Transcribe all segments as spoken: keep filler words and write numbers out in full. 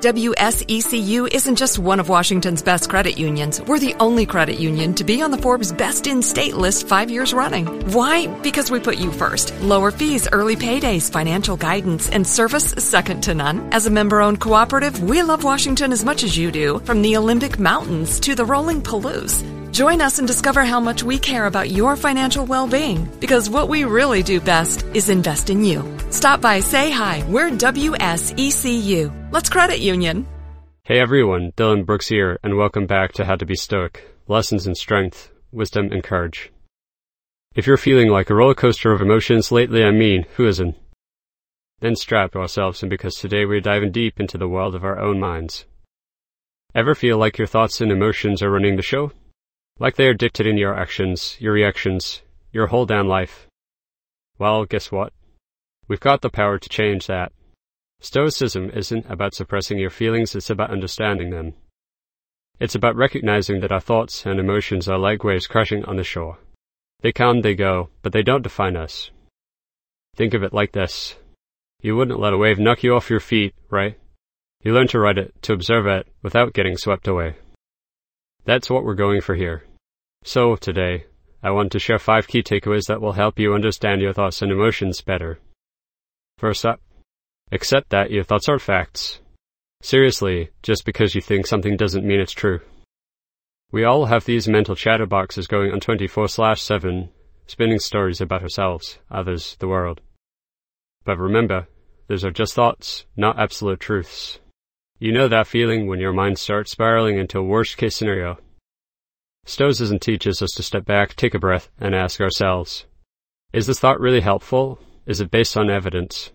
W S E C U isn't just one of Washington's best credit unions. We're the only credit union to be on the Forbes Best in State list five years running. Why? Because we put you first. Lower fees, early paydays, financial guidance, and service second to none. As a member-owned cooperative, we love Washington as much as you do, from the Olympic Mountains to the rolling Palouse. Join us and discover how much we care about your financial well-being, because what we really do best is invest in you. Stop by, say hi. We're W S E C U. Let's credit union. Hey everyone, Dylan Brooks here, and welcome back to How to Be Stoic. Lessons in strength, wisdom, and courage. If you're feeling like a roller coaster of emotions lately, I mean, who isn't? Then strap yourselves in, because today we're diving deep into the world of our own minds. Ever feel like your thoughts and emotions are running the show? Like they are dictating your actions, your reactions, your whole damn life? Well, guess what? We've got the power to change that. Stoicism isn't about suppressing your feelings, it's about understanding them. It's about recognizing that our thoughts and emotions are like waves crashing on the shore. They come, they go, but they don't define us. Think of it like this. You wouldn't let a wave knock you off your feet, right? You learn to ride it, to observe it, without getting swept away. That's what we're going for here. So, today, I want to share five key takeaways that will help you understand your thoughts and emotions better. First up, accept that your thoughts are facts. Seriously, just because you think something doesn't mean it's true. We all have these mental chatterboxes going on twenty-four seven, spinning stories about ourselves, others, the world. But remember, those are just thoughts, not absolute truths. You know that feeling when your mind starts spiraling into a worst-case scenario. Stoicism teaches us to step back, take a breath, and ask ourselves, is this thought really helpful? Is it based on evidence?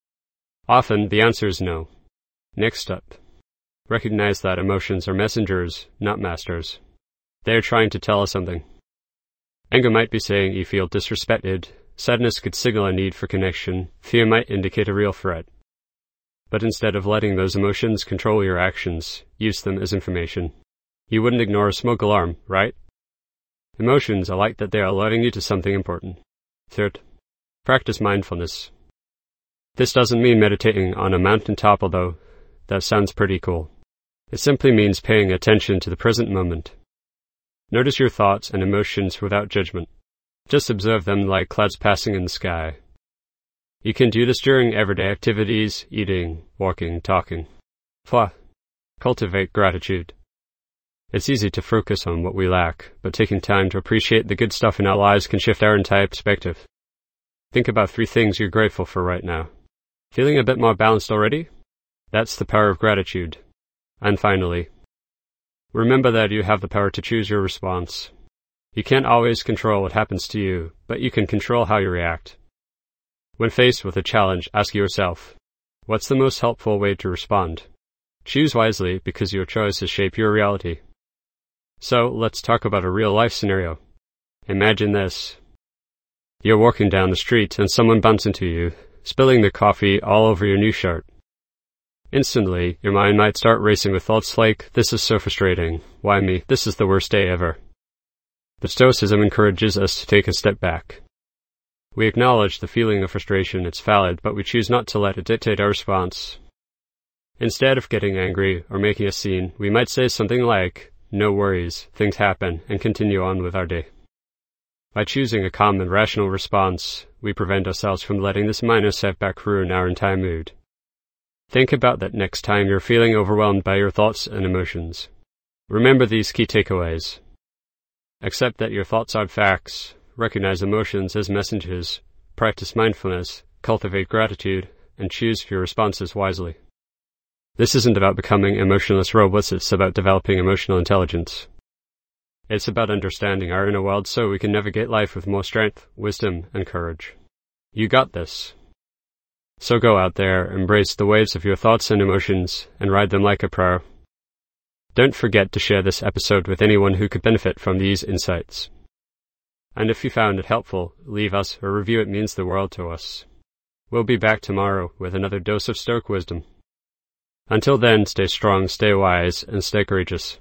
Often, the answer is no. Next up, recognize that emotions are messengers, not masters. They are trying to tell us something. Anger might be saying you feel disrespected, sadness could signal a need for connection, fear might indicate a real threat. But instead of letting those emotions control your actions, use them as information. You wouldn't ignore a smoke alarm, right? Emotions are like that, they are alerting you to something important. Third, practice mindfulness. This doesn't mean meditating on a mountaintop, although that sounds pretty cool. It simply means paying attention to the present moment. Notice your thoughts and emotions without judgment. Just observe them like clouds passing in the sky. You can do this during everyday activities, eating, walking, talking. Four, cultivate gratitude. It's easy to focus on what we lack, but taking time to appreciate the good stuff in our lives can shift our entire perspective. Think about three things you're grateful for right now. Feeling a bit more balanced already? That's the power of gratitude. And finally, remember that you have the power to choose your response. You can't always control what happens to you, but you can control how you react. When faced with a challenge, ask yourself, what's the most helpful way to respond? Choose wisely, because your choices shape your reality. So, let's talk about a real-life scenario. Imagine this. You're walking down the street and someone bumps into you, spilling the coffee all over your new shirt. Instantly, your mind might start racing with thoughts like, this is so frustrating, why me, this is the worst day ever. But Stoicism encourages us to take a step back. We acknowledge the feeling of frustration, it's valid, but we choose not to let it dictate our response. Instead of getting angry or making a scene, we might say something like, no worries, things happen, and continue on with our day. By choosing a calm and rational response, we prevent ourselves from letting this minor setback ruin our entire mood. Think about that next time you're feeling overwhelmed by your thoughts and emotions. Remember these key takeaways. Accept that your thoughts are facts. Recognize emotions as messengers, practice mindfulness, cultivate gratitude, and choose your responses wisely. This isn't about becoming emotionless robots, it's about developing emotional intelligence. It's about understanding our inner world so we can navigate life with more strength, wisdom, and courage. You got this. So go out there, embrace the waves of your thoughts and emotions, and ride them like a pro. Don't forget to share this episode with anyone who could benefit from these insights. And if you found it helpful, leave us a review, it means the world to us. We'll be back tomorrow with another dose of Stoic wisdom. Until then, stay strong, stay wise, and stay courageous.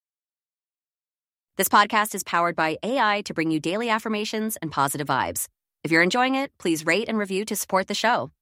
This podcast is powered by A I to bring you daily affirmations and positive vibes. If you're enjoying it, please rate and review to support the show.